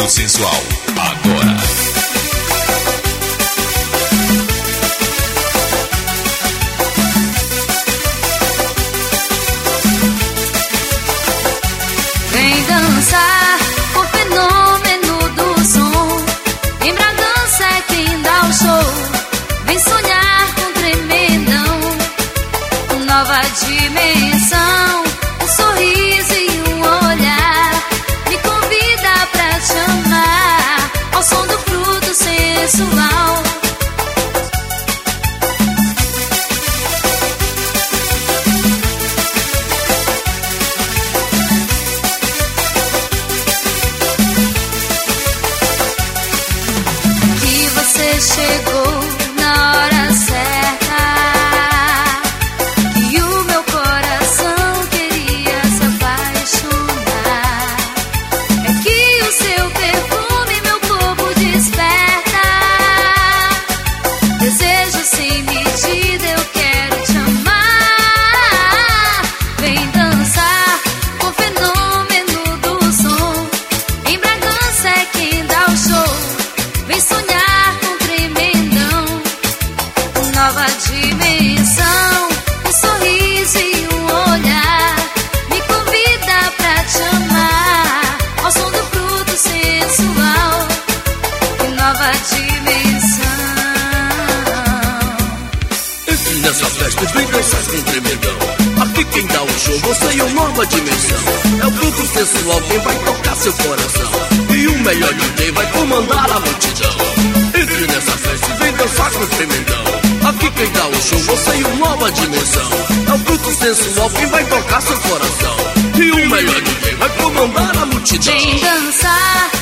fruto sensual, agora. Vem dançar o fenômeno do som. Em Bragança é quem dá o show. Vem sonhar com tremendão. Nova dimensão, um sorriso e um olhar. Me convida pra te amar ao som do fruto sensual. Que você chegou na hora certa, que o meu coração queria se apaixonar. É que o seu perfume meu corpo desperta. Desejo sem medida, eu quero te amar. Vem dançar com o fenômeno do som. Em Bragança é quem dá o show. Vem sonhar com tremendão. Nova dimensão, um sorriso e um olhar. Me convida pra te amar ao som do fruto sensual. Nova dimensão. Entre nessa festa, vem dançar com tremendão. Aqui quem dá o show, você e uma nova dimensão. É o fruto sensual quem vai tocar seu coração. E o melhor DJ vai comandar a multidão. Entre nessa festa, vem dançar com tremendão. Aqui quem dá o show, você e uma nova dimensão. É o fruto sensual quem vai tocar seu coração. E o melhor DJ vai comandar a multidão. Vem dançar